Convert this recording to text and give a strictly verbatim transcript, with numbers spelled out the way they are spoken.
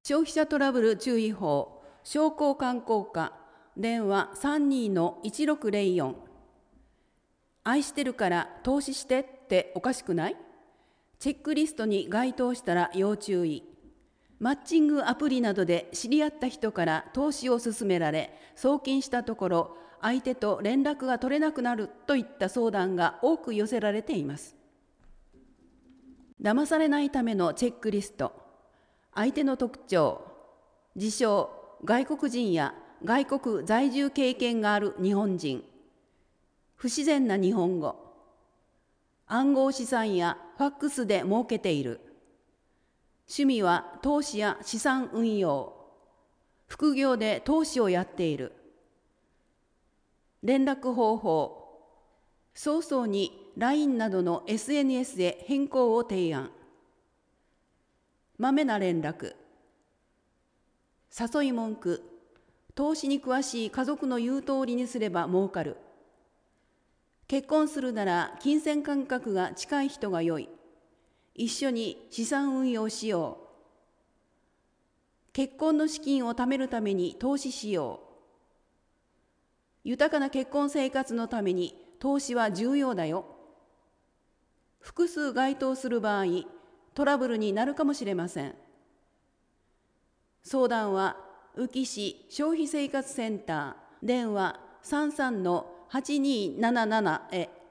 消費者トラブル注意報、商工観光課、電話 さんにーのいちろくぜろよん。愛してるから投資してっておかしくない？チェックリストに該当したら要注意。マッチングアプリなどで知り合った人から投資を勧められ、送金したところ、相手と連絡が取れなくなるといった相談が多く寄せられています。騙されないためのチェックリスト。相手の特徴、自称、外国人や外国在住経験がある日本人、不自然な日本語、暗号資産やファックスで儲けている、趣味は投資や資産運用、副業で投資をやっている、連絡方法、早々に ライン などの エスエヌエス で変更を提案、まめな連絡、誘い文句、投資に詳しい家族の言う通りにすれば儲かる。結婚するなら金銭感覚が近い人が良い。一緒に資産運用しよう。結婚の資金を貯めるために投資しよう。豊かな結婚生活のために投資は重要だよ。複数該当する場合、トラブルになるかもしれません。相談は宇城市消費生活センター、電話 さんさんのはちにーななな へ。